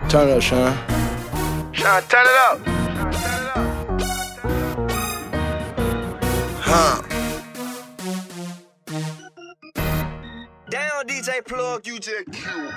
Turn it up, Sean. Sean, turn it up. Huh. Damn, DJ Plug, you just cute.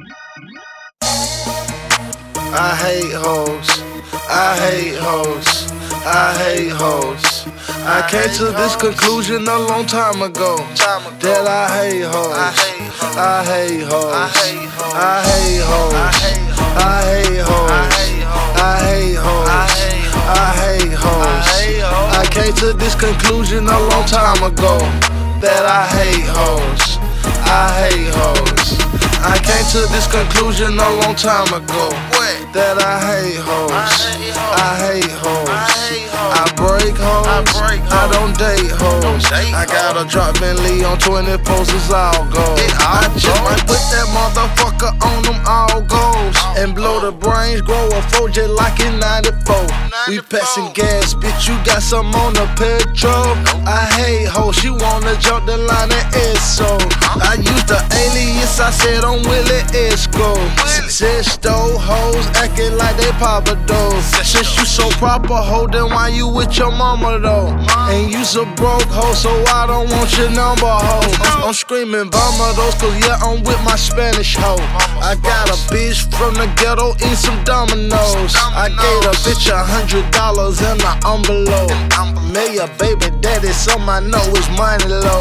I hate hoes. I hate hoes. I hate hoes. I came to this conclusion a long time ago that I hate hoes. I hate hoes. I hate hoes. I hate hoes. I hate hoes. I hate hoes. I came to this conclusion a long time ago that I hate hoes. I hate hoes. I came to this conclusion a long time ago that I hate hoes. I hate hoes. I break hoes. I don't date hoes. I gotta drop Bentley on 20 posters, all gold. I just might put that motherfucker on them all goals and blow the brains, grow a 4J like in 94. We passing gas, bitch, you got some on the petrol. I hate hoes, she wanna jump the line and ESO. I used the alias, I said I'm Willie Esco. Said stole hoes, acting like they Papa Doe. Since you so proper, hoe, then why you with your mama though? And you's a broke hoe, so I don't want your number, hoe. I'm screaming Vamados, cause yeah, I'm with my Spanish hoe. I got a bitch from the ghetto, eat some dominoes. I gave a bitch $100 in an envelope. May a baby daddy, so I know it's money low.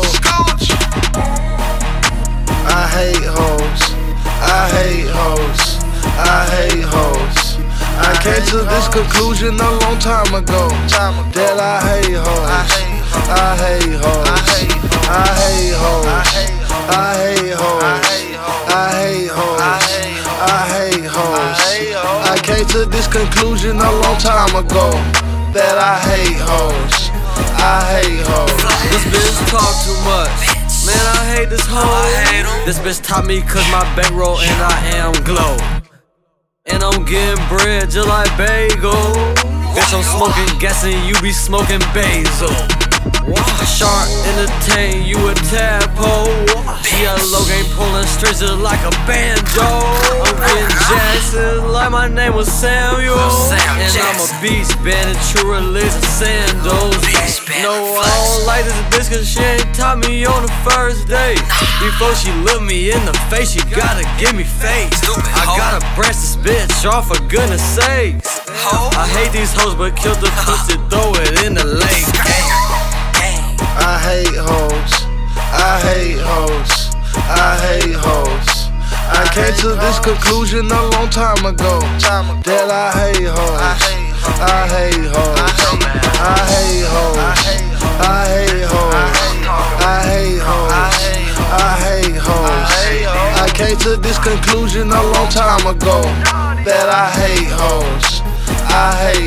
I hate hoes. I hate hoes. I hate hoes. I came to this conclusion a long time ago that I hate hoes. I hate hoes. I hate hoes. I hate hoes. I hate hoes. I hate hoes. I came to this conclusion a long time ago that I hate hoes. I hate hoes. This bitch talk too much. Man, I hate this hoe. This bitch taught me cause my bankroll and I am glow. And I'm getting bread just like bagel. Bitch, I'm smoking gas and you be smoking basil. Shark entertain, you a tadpole. She a low game pulling strings just like a banjo. I'm getting Jackson like my name was Samuel. And I'm a beast bandit, true religion sandals. No, I don't like this bitch cause she ain't taught me on the first date. Before she look me in the face, she gotta give me face. I gotta brush this bitch off for goodness sakes. I hate these hoes but kill the pussy, throw it in the lake. I hate hoes. I hate hoes. I hate hoes. I came to this conclusion a long time ago that I hate hoes. I hate hoes. I hate hoes. I hate hoes. I hate hoes. I hate hoes. I came to this conclusion a long time ago that I hate hoes. I hate